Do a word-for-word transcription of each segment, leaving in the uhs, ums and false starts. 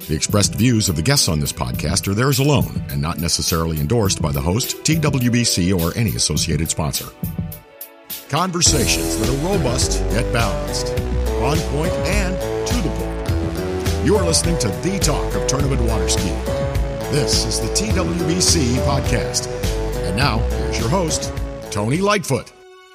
The expressed views of the guests on this podcast are theirs alone and not necessarily endorsed by the host, T W B C, or any associated sponsor. Conversations that are robust yet balanced, on point and to the point. You are listening to the talk of tournament water skiing. This is the T W B C podcast. And now, here's your host, Tony Lightfoot.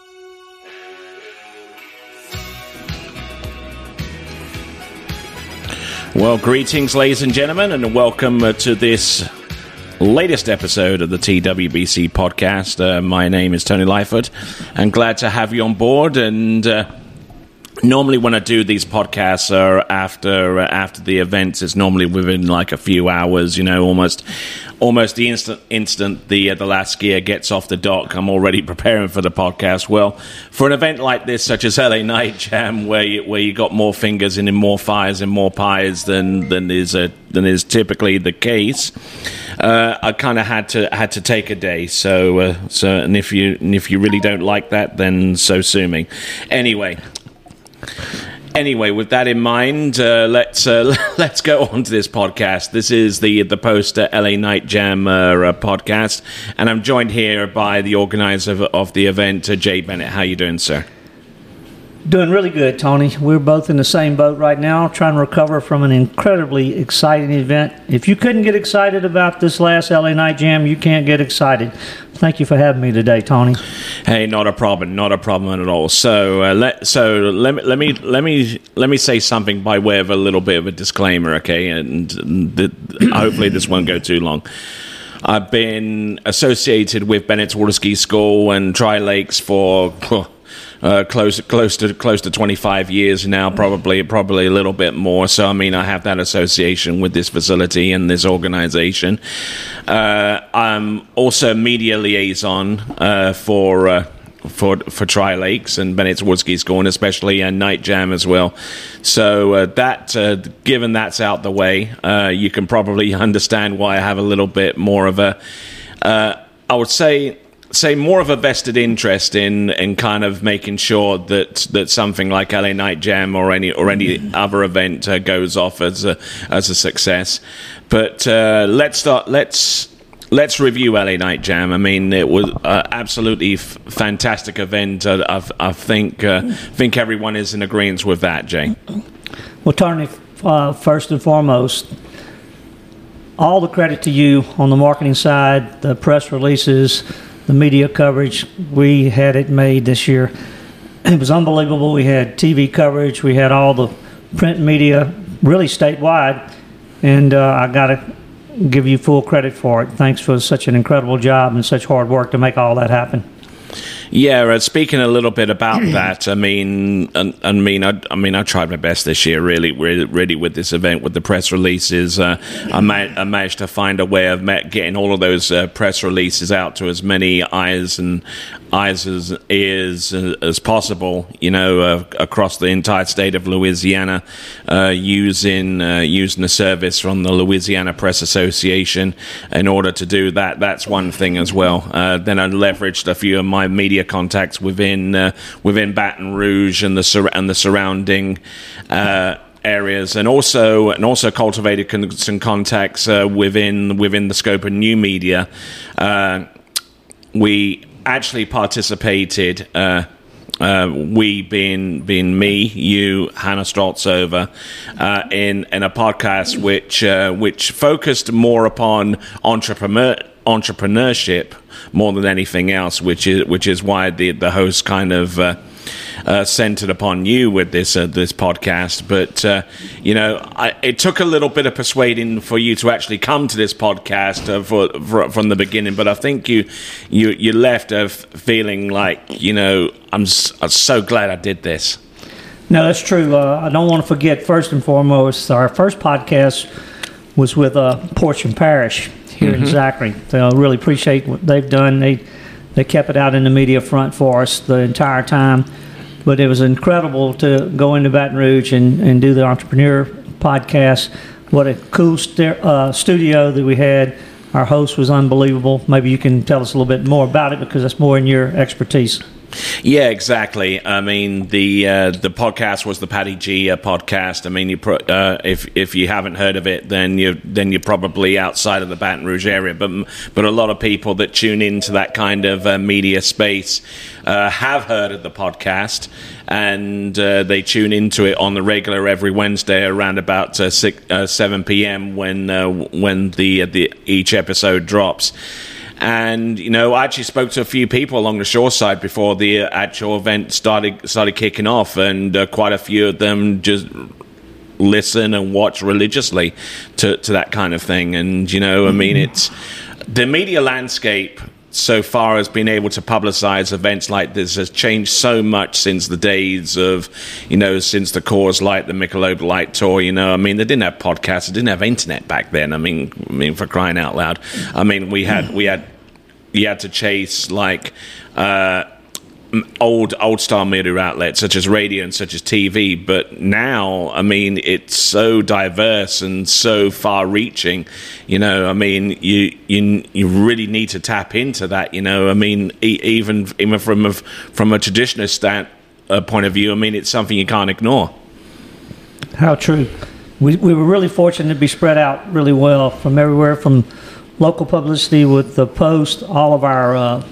Well, greetings, ladies and gentlemen, and welcome uh, to this latest episode of the T W B C podcast. Uh, my name is Tony Lightfoot, and glad to have you on board. And uh, normally, when I do these podcasts, uh, after uh, after the events, it's normally within like a few hours. You know, almost almost the instant instant the uh, the last skier gets off the dock, I'm already preparing for the podcast. Well, for an event like this, such as L A Night Jam, where you, where you got more fingers and in more fires and more pies than than is a, than is typically the case, uh, I kind of had to had to take a day. So uh, so and if you and if you really don't like that, then so sue me. Anyway. Anyway, with that in mind, uh, let's uh, let's go on to this podcast. This is the the post L A Night Jam uh, podcast, and I'm joined here by the organizer of, of the event, uh, Jay Bennett. How you doing, sir? Doing really good, Tony. We're both in the same boat right now, trying to recover from an incredibly exciting event. If you couldn't get excited about this last L A Night Jam, you can't get excited. Thank you for having me today, Tony. Hey, not a problem, not a problem at all. So, uh, let so let me let me let me let me say something by way of a little bit of a disclaimer, okay? And the, hopefully this won't go too long. I've been associated with Bennett's Water Ski School and Tri Lakes for Uh, close, close to close to twenty-five years now, probably probably a little bit more. So, I mean, I have that association with this facility and this organization. Uh, I'm also media liaison uh, for uh, for for Tri Lakes and Bennett's Water Ski School, and especially uh, Night Jam as well. So, uh, that uh, given that's out the way, uh, you can probably understand why I have a little bit more of a, uh, I would say. say more of a vested interest in in kind of making sure that that something like L A Night Jam or any or any other event uh, goes off as a as a success. But uh, let's start. Let's let's review L A Night Jam. I mean, it was an absolutely f- fantastic event. Uh, I, I think uh, think everyone is in agreement with that, Jay. Well, Tony, uh, first and foremost, all the credit to you on the marketing side, the press releases, the media coverage. We had it made this year. It was unbelievable. We had T V coverage. We had all the print media, really statewide. And uh, I got to give you full credit for it. Thanks for such an incredible job and such hard work to make all that happen. Yeah, uh, speaking a little bit about that, I mean, I, I mean, I, I mean, I tried my best this year, really, really, really with this event, with the press releases. Uh, I, ma- I managed to find a way of ma- getting all of those uh, press releases out to as many eyes and eyes as ears as, as possible, you know, uh, across the entire state of Louisiana, uh, using uh, using the service from the Louisiana Press Association in order to do that. That's one thing as well. Uh, then I leveraged a few of my media contacts within uh, within Baton Rouge and the sur- and the surrounding uh, areas, and also and also cultivated con- some contacts uh, within within the scope of new media. Uh, we actually participated. Uh, Uh, we being being me, you, Hannah Stroltzover, uh, in in a podcast which uh, which focused more upon entrepreneur entrepreneurship more than anything else, which is which is why the the host kind of uh, uh, centered upon you with this uh, this podcast. But uh, you know, I, it took a little bit of persuading for you to actually come to this podcast uh, for, for, from the beginning. But I think you you you left uh, feeling like, you know, I'm, s- I'm so glad I did this. No, that's true. Uh, I don't want to forget, first and foremost, our first podcast was with uh, Portion Parish here mm-hmm. in Zachary. So I really appreciate what they've done. They they kept it out in the media front for us the entire time. But it was incredible to go into Baton Rouge and, and do the Entrepreneur podcast. What a cool st- uh, studio that we had. Our host was unbelievable. Maybe you can tell us a little bit more about it because that's more in your expertise. Yeah, exactly. I mean, the uh, the podcast was the Paddy G uh, podcast. I mean, you pro- uh, if if you haven't heard of it, then you then you're probably outside of the Baton Rouge area. But but a lot of people that tune into that kind of uh, media space uh, have heard of the podcast, and uh, they tune into it on the regular every Wednesday around about uh, six, uh, seven p.m. when uh, when the uh, the each episode drops. And, you know, I actually spoke to a few people along the shore side before the actual event started started kicking off, and uh, quite a few of them just listen and watch religiously to, to that kind of thing. And, you know, I mean, it's the media landscape so far as being able to publicize events like this has changed so much since the days of, you know, since the Coors Light, the Michelob Light Tour. You know, I mean, they didn't have podcasts, they didn't have internet back then. I mean, I mean, for crying out loud. I mean, we had we had you had to chase like uh, old old style media outlets such as radio and such as T V. But now, I mean, it's so diverse and so far reaching. You know, I mean, you you you really need to tap into that. You know, I mean, e- even even from a from a traditionalist stand, uh, point of view, I mean, it's something you can't ignore. How true. We we were really fortunate to be spread out really well from everywhere, from local publicity with the Post, all of our uh,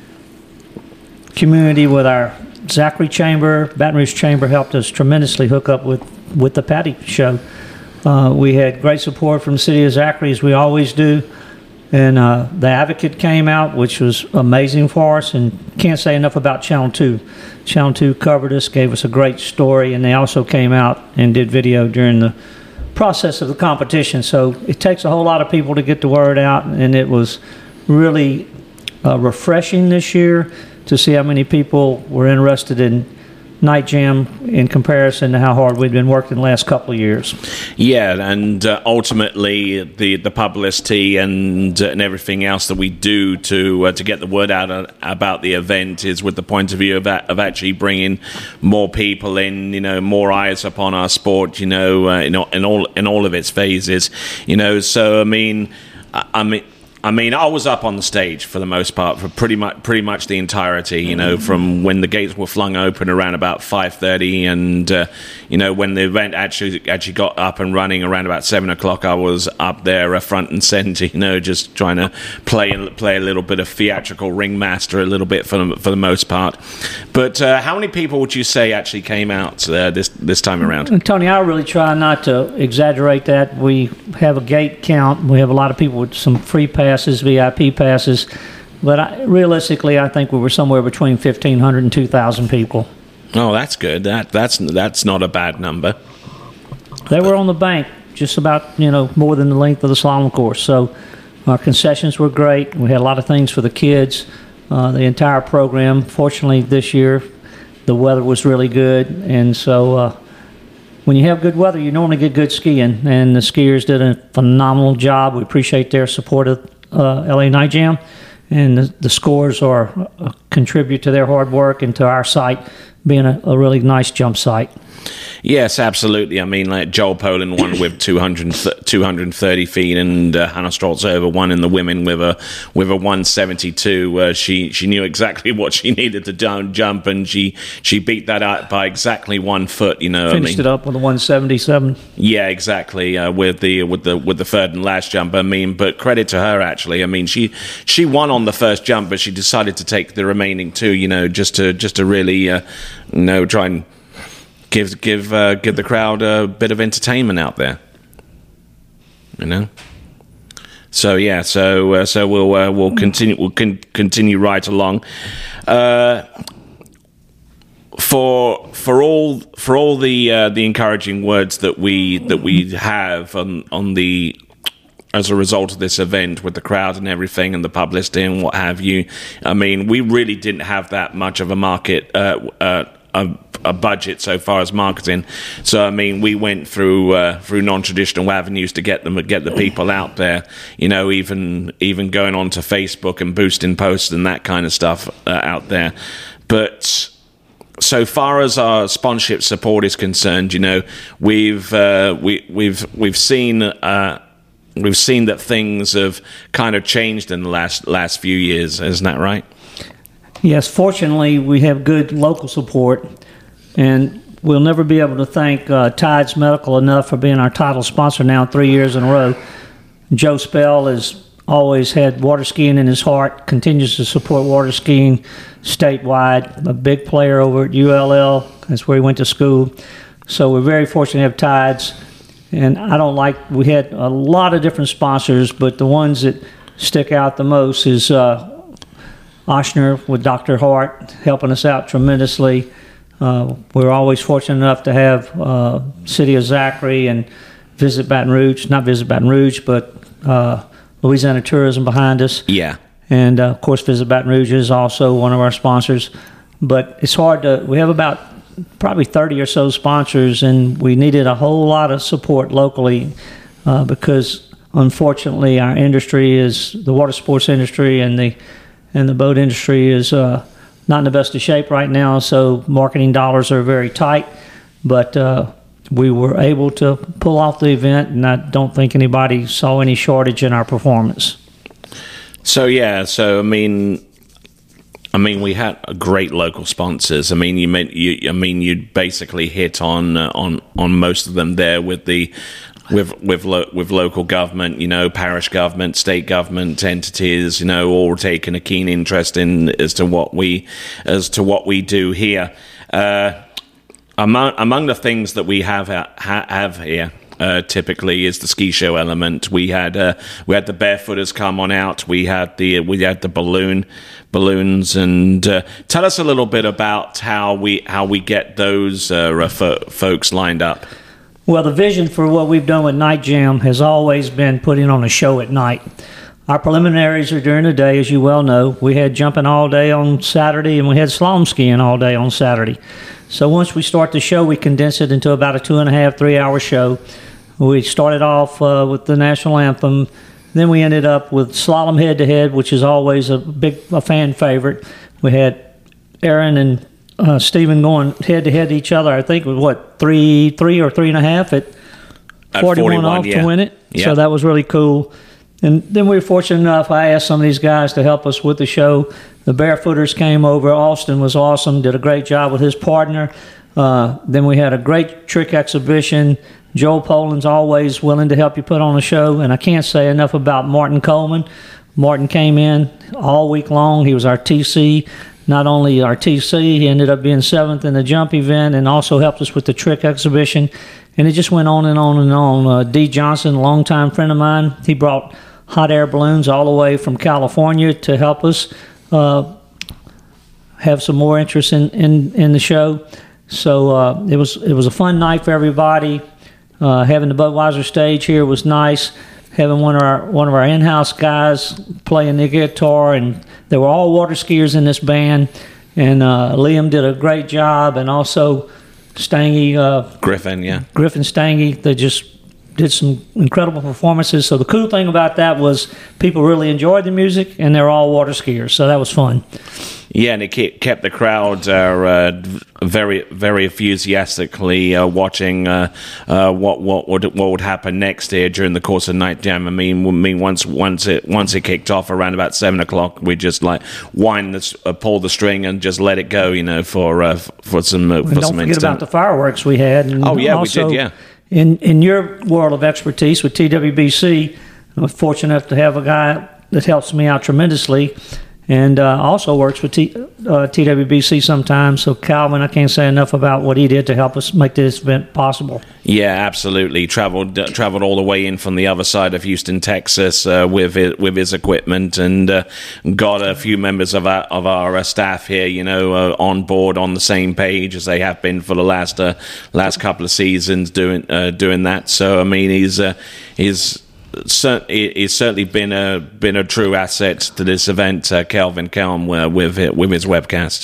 community with our Zachary Chamber, Baton Rouge Chamber helped us tremendously hook up with, with the Paddy Show. Uh, we had great support from the city of Zachary, as we always do. And uh, the Advocate came out, which was amazing for us, and can't say enough about Channel two. Channel two covered us, gave us a great story, and they also came out and did video during the process of the competition. So it takes a whole lot of people to get the word out, and it was really uh, refreshing this year to see how many people were interested in Night Jam in comparison to how hard we'd been working the last couple of years. Yeah, and uh, ultimately the, the publicity and uh, and everything else that we do to uh, to get the word out uh, about the event is with the point of view of, of actually bringing more people in, you know, more eyes upon our sport, you know, uh, in, in all in all of its phases, you know. So I mean, I, I mean. I mean, I was up on the stage for the most part for pretty much pretty much the entirety. You know, from when the gates were flung open around about five thirty, and uh, you know, when the event actually actually got up and running around about seven o'clock, I was up there uh, front and center. You know, just trying to play play a little bit of theatrical ringmaster, a little bit for the, for the most part. But uh, how many people would you say actually came out uh, this this time around? And Tony, I really try not to exaggerate that. We have a gate count. We have a lot of people with some free passes. Passes, V I P passes, but I, realistically, I think we were somewhere between fifteen hundred and two thousand people. Oh, that's good. That that's that's not a bad number. They were on the bank, just about, you know, more than the length of the slalom course. So our concessions were great. We had a lot of things for the kids. Uh, the entire program. Fortunately, this year the weather was really good, and so. Uh, When you have good weather, you normally get good skiing, and the skiers did a phenomenal job. We appreciate their support of uh, L A Night Jam, and the, the scores are uh, contribute to their hard work and to our site being a, a really nice jump site. Yes, absolutely. I mean, like Joel Poland won with two hundred, two hundred thirty feet, and uh, Hannah Strolzova won in the women with a with a one seventy-two. Uh, she she knew exactly what she needed to do, jump, and she she beat that out by exactly one foot. You know, finished I mean, it up with a one seventy-seven. Yeah, exactly. Uh, with the with the with the third and last jump. I mean, but credit to her actually. I mean, she she won on the first jump, but she decided to take the remaining two. You know, just to just to really uh, you know try and. Give give uh, give the crowd a bit of entertainment out there, you know. So yeah, so uh, so we'll uh, we'll continue we'll con- continue right along. Uh, for for all for all the uh, the encouraging words that we that we have on on the as a result of this event with the crowd and everything and the publicity and what have you. I mean, we really didn't have that much of a market. Uh, uh, a, a budget so far as marketing, so I mean we went through uh, through non-traditional avenues to get them get the people out there. You know, even even going on to Facebook and boosting posts and that kind of stuff uh, out there. But so far as our sponsorship support is concerned, you know, we've uh, we we've we've seen. Uh, We've seen that things have kind of changed in the last last few years, isn't that right? Yes, fortunately, we have good local support, and we'll never be able to thank uh, Tides Medical enough for being our title sponsor now three years in a row. Joe Spell has always had water skiing in his heart, continues to support water skiing statewide, a big player over at U L L. That's where he went to school. So we're very fortunate to have Tides. And I don't like, we had a lot of different sponsors, but the ones that stick out the most is uh, Ochsner with Doctor Hart helping us out tremendously. Uh, we're always fortunate enough to have uh, City of Zachary and Visit Baton Rouge, not Visit Baton Rouge, but uh, Louisiana Tourism behind us. Yeah. And, uh, of course, Visit Baton Rouge is also one of our sponsors. But it's hard to, we have about probably thirty or so sponsors, and we needed a whole lot of support locally uh, because, unfortunately, our industry is, the water sports industry and the and the boat industry is uh, not in the best of shape right now, so marketing dollars are very tight. But uh, we were able to pull off the event, and I don't think anybody saw any shortage in our performance. So, yeah, so, I mean... I mean, we had great local sponsors. I mean, you meant you. I mean, you basically hit on uh, on on most of them there with the with with lo- with local government, you know, parish government, state government entities, you know, all taking a keen interest in as to what we as to what we do here. Uh, among among the things that we have ha- have here. Uh, typically is the ski show element. We had uh, we had the barefooters come on out. We had the we had the balloon balloons, and uh, tell us a little bit about how we how we get those uh, fo- folks lined up. Well, the vision for what we've done with Night Jam has always been putting on a show at night. Our preliminaries are during the day, as you well know. We had jumping all day on Saturday, and we had slalom skiing all day on Saturday. So once we start the show, we condense it into about a two and a half, three hour show. We started off uh, with the national anthem. Then we ended up with slalom head-to-head, which is always a big a fan favorite. We had Aaron and uh, Stephen going head-to-head to each other. I think it was, what, three three or three and a half at, at forty-one, forty-one off yeah. to win it. Yeah. So that was really cool. And then we were fortunate enough, I asked some of these guys to help us with the show. The Barefooters came over. Austin was awesome, did a great job with his partner. Uh, then we had a great trick exhibition. Joel Poland's always willing to help you put on a show, and I can't say enough about Martin Coleman. Martin came in all week long. He was our T C. Not only our T C, he ended up being seventh in the jump event and also helped us with the trick exhibition. And it just went on and on and on. Uh, Dee Johnson, a longtime friend of mine, he brought hot air balloons all the way from California to help us uh, have some more interest in, in, in the show. So uh, it was it was a fun night for everybody. Uh, having the Budweiser stage here was nice. Having one of our one of our in-house guys playing the guitar, and they were all water skiers in this band. And uh, Liam did a great job, and also Stangy uh, Griffin, yeah, Griffin Stangy. They just did some incredible performances. So the cool thing about that was people really enjoyed the music, and they're all water skiers, so that was fun. Yeah, and it kept the crowd uh, uh, very, very enthusiastically uh, watching uh, uh, what what would what would happen next here during the course of Night Jam. I mean, I mean once once it once it kicked off around about seven o'clock, we just like wind the uh, pull the string and just let it go, you know, for uh, for some uh, for don't some forget instant. about the fireworks we had. And oh yeah, also, we did. Yeah. In in your world of expertise with T W B C, I'm fortunate enough to have a guy that helps me out tremendously. And uh, also works with T, uh, T W B C sometimes. So Calvin, I can't say enough about what he did to help us make this event possible. Yeah, absolutely. Traveled uh, traveled all the way in from the other side of Houston, Texas, uh, with it, with his equipment, and uh, got a few members of our of our uh, staff here, you know, uh, on board on the same page as they have been for the last uh, last couple of seasons doing uh, doing that. So I mean, he's uh, he's. He's certainly been a been a true asset to this event, uh, Kelvin Kelm, uh, with with his webcast.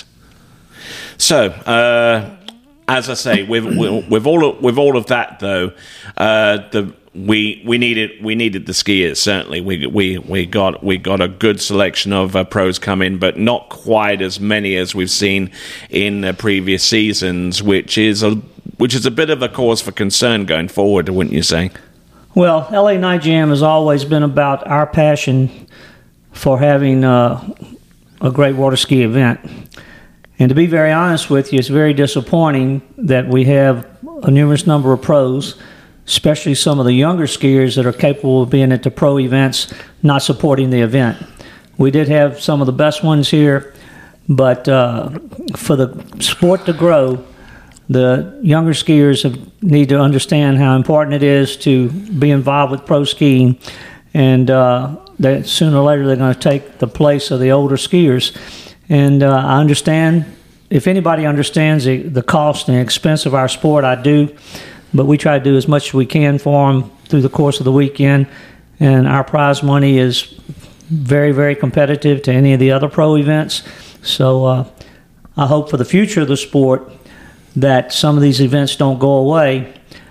So, uh, as I say, with with all of, with all of that though, uh, the we we needed we needed the skiers. Certainly, we we we got we got a good selection of uh, pros come in, but not quite as many as we've seen in uh, previous seasons, which is a which is a bit of a cause for concern going forward, wouldn't you say? Well, L A Night Jam has always been about our passion for having uh, a great water ski event. And to be very honest with you, it's very disappointing that we have a numerous number of pros, especially some of the younger skiers that are capable of being at the pro events, not supporting the event. We did have some of the best ones here, but uh, for the sport to grow, the younger skiers have, need to understand how important it is to be involved with pro skiing, and uh, that sooner or later they're going to take the place of the older skiers. And uh, I understand, if anybody understands the, the cost and expense of our sport, I do. But we try to do as much as we can for them through the course of the weekend. And our prize money is very, very competitive to any of the other pro events. So uh, I hope for the future of the sport that some of these events don't go away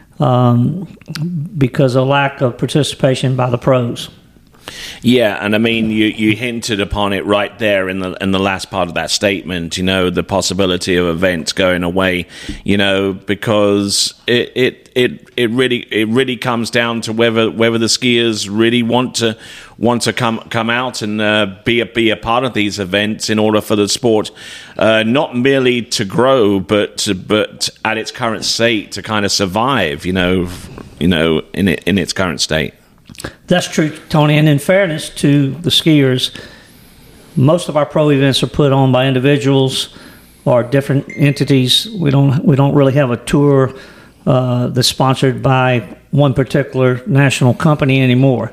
um, because of lack of participation by the pros. Yeah, and I mean, you, you hinted upon it right there in the in the last part of that statement, you know, the possibility of events going away, you know, because it it, it, it really it really comes down to whether whether the skiers really want to want to come come out and uh, be a be a part of these events in order for the sport uh, not merely to grow, but but at its current state to kind of survive, you know, you know, in it, in its current state. That's true, Tony. And in fairness to the skiers, most of our pro events are put on by individuals or different entities. We don't we don't really have a tour uh, that's sponsored by one particular national company anymore.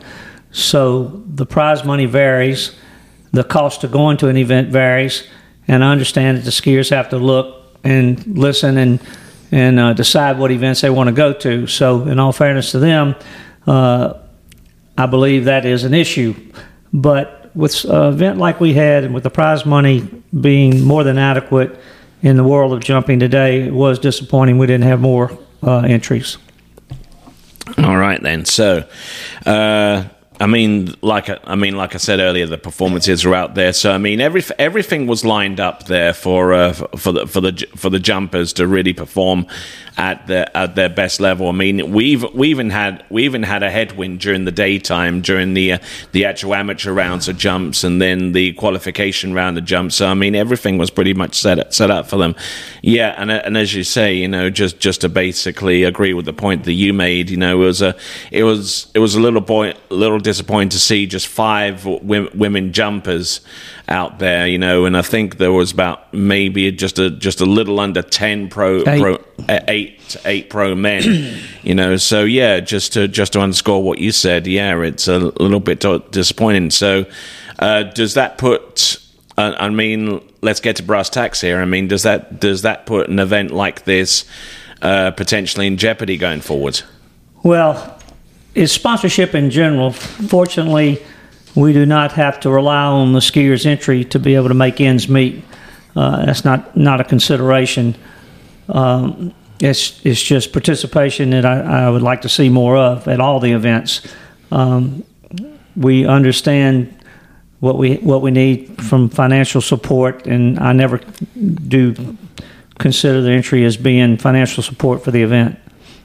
So the prize money varies, the cost of going to an event varies, and I understand that the skiers have to look and listen and and uh, decide what events they want to go to. So in all fairness to them, uh, I believe that is an issue. But with an event like we had, and with the prize money being more than adequate in the world of jumping today, it was disappointing we didn't have more uh, entries. All right, then. So, uh, I mean, like I, I mean, like I said earlier, the performances are out there. So, I mean, every everything was lined up there for uh, for the for the for the jumpers to really perform at their at their best level. I mean, we've we even had we even had a headwind during the daytime during the uh, the actual amateur rounds of jumps, and then the qualification round of jumps. So, I mean, everything was pretty much set up, set up for them. Yeah, and and as you say, you know, just just to basically agree with the point that you made, you know, it was a it was it was a little boy little disappointing to see just five w- women jumpers out there, you know, and I think there was about maybe just a just a little under ten pro eight. pro uh, eight eight pro men, you know. So yeah, just to just to underscore what you said, yeah, it's a little bit disappointing. So uh, does that put? Uh, I mean, let's get to brass tacks here. I mean, does that does that put an event like this uh, potentially in jeopardy going forward? Well, it's sponsorship in general. Fortunately, we do not have to rely on the skier's entry to be able to make ends meet. Uh, that's not, not a consideration. Um, it's it's just participation that I, I would like to see more of at all the events. Um, we understand what we what we need from financial support, and I never do consider the entry as being financial support for the event.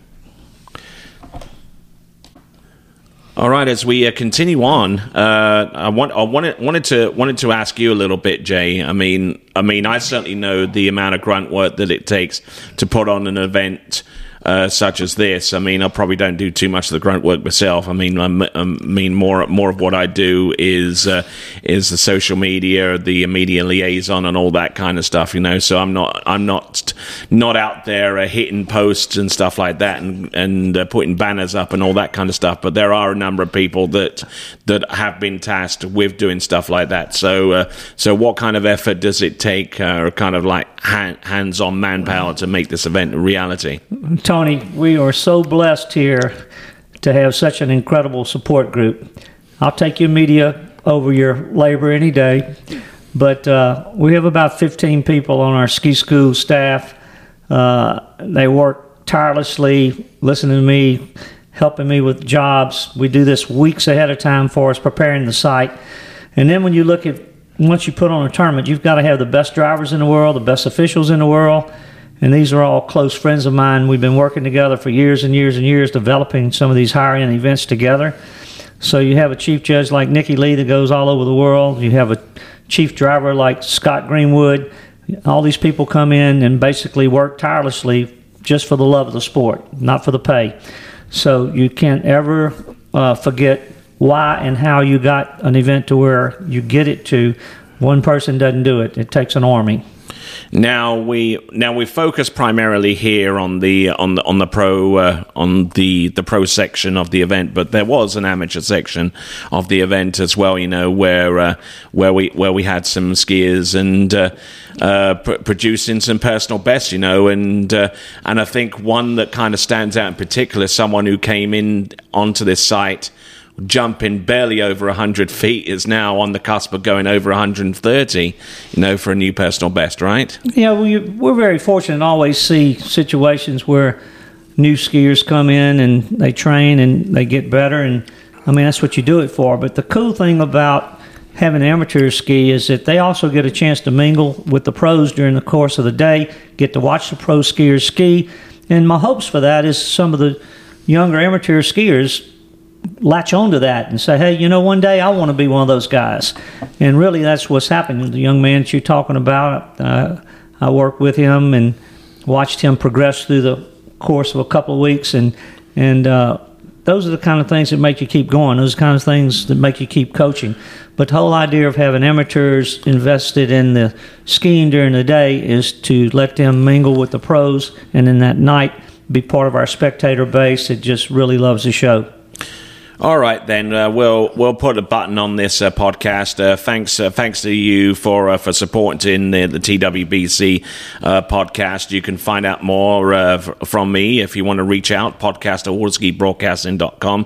All right, as we uh, continue on, uh, I want I wanted wanted to wanted to ask you a little bit, Jay. I mean, I mean, I certainly know the amount of grunt work that it takes to put on an event uh, such as this. I mean, I probably don't do too much of the grunt work myself. I mean, I mean more more of what I do is uh, is the social media, the media liaison, and all that kind of stuff. You know, so I'm not I'm not not out there uh, hitting posts and stuff like that, and and uh, putting banners up and all that kind of stuff. But there are a number of people that that have been tasked with doing stuff like that. So uh, so what kind of effort does it take, uh, or kind of like hand, hands-on manpower to make this event a reality? Tony, we are so blessed here to have such an incredible support group. I'll take your media over your labor any day, but uh, we have about fifteen people on our ski school staff. Uh, they work tirelessly, listening to me, helping me with jobs. We do this weeks ahead of time for us, preparing the site. And then when you look at, once you put on a tournament, you've got to have the best drivers in the world, the best officials in the world. And these are all close friends of mine. We've been working together for years and years and years, developing some of these higher-end events together. So you have a chief judge like Nikki Lee that goes all over the world. You have a chief driver like Scott Greenwood. All these people come in and basically work tirelessly just for the love of the sport, not for the pay. So you can't ever uh, forget why and how you got an event to where you get it to. One person doesn't do it. It takes an army. Now we now we focus primarily here on the on the on the pro uh, on the the pro section of the event, but there was an amateur section of the event as well. You know, where uh, where we where we had some skiers and uh, uh, pr- producing some personal bests. You know, and uh, and I think one that kind of stands out in particular, someone who came in onto this site jumping barely over one hundred feet is now on the cusp of going over one hundred thirty, you know, for a new personal best, right? Yeah, we, we're very fortunate to always see situations where new skiers come in and they train and they get better, and I mean, that's what you do it for. But the cool thing about having amateurs ski is that they also get a chance to mingle with the pros during the course of the day, get to watch the pro skiers ski, and my hopes for that is some of the younger amateur skiers latch onto that and say, hey, you know, one day I want to be one of those guys. And really that's what's happening. The young man that you're talking about, uh, I worked with him and watched him progress through the course of a couple of weeks, and and uh, those are the kind of things that make you keep going. Those are the kind of things that make you keep coaching. But the whole idea of having amateurs invested in the skiing during the day is to let them mingle with the pros, and then that night be part of our spectator base that just really loves the show. All right, then uh, we'll we'll put a button on this uh, podcast. Uh, thanks, uh, thanks to you for uh, for supporting the, the T W B C uh, podcast. You can find out more uh, f- from me if you want to reach out. Podcast at waterski broadcasting dot com.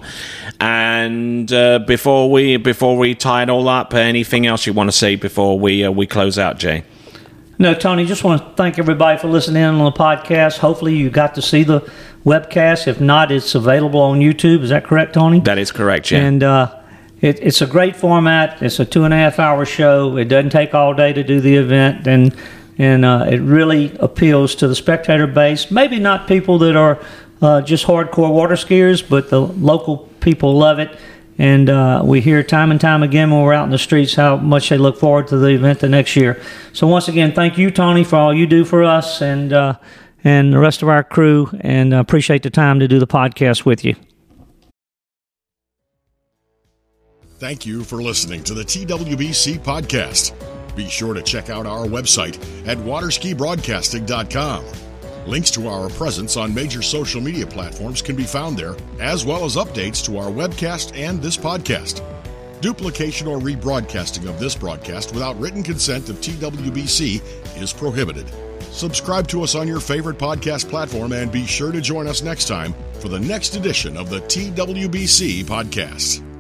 And uh, before we before we tie it all up, anything else you want to say before we uh, we close out, Jay? No, Tony, just want to thank everybody for listening in on the podcast. Hopefully you got to see the webcast. If not, it's available on YouTube. Is that correct, Tony? That is correct, yeah. And uh, it, it's a great format. It's a two and a half hour show. It doesn't take all day to do the event, and and uh, it really appeals to the spectator base. Maybe not people that are uh, just hardcore water skiers, but the local people love it. And uh, we hear time and time again when we're out in the streets how much they look forward to the event the next year. So once again, thank you, Tony, for all you do for us and uh, and the rest of our crew, and uh, appreciate the time to do the podcast with you. Thank you for listening to the T W B C podcast. Be sure to check out our website at waterski broadcasting dot com. Links to our presence on major social media platforms can be found there, as well as updates to our webcast and this podcast. Duplication or rebroadcasting of this broadcast without written consent of T W B C is prohibited. Subscribe to us on your favorite podcast platform and be sure to join us next time for the next edition of the T W B C podcast.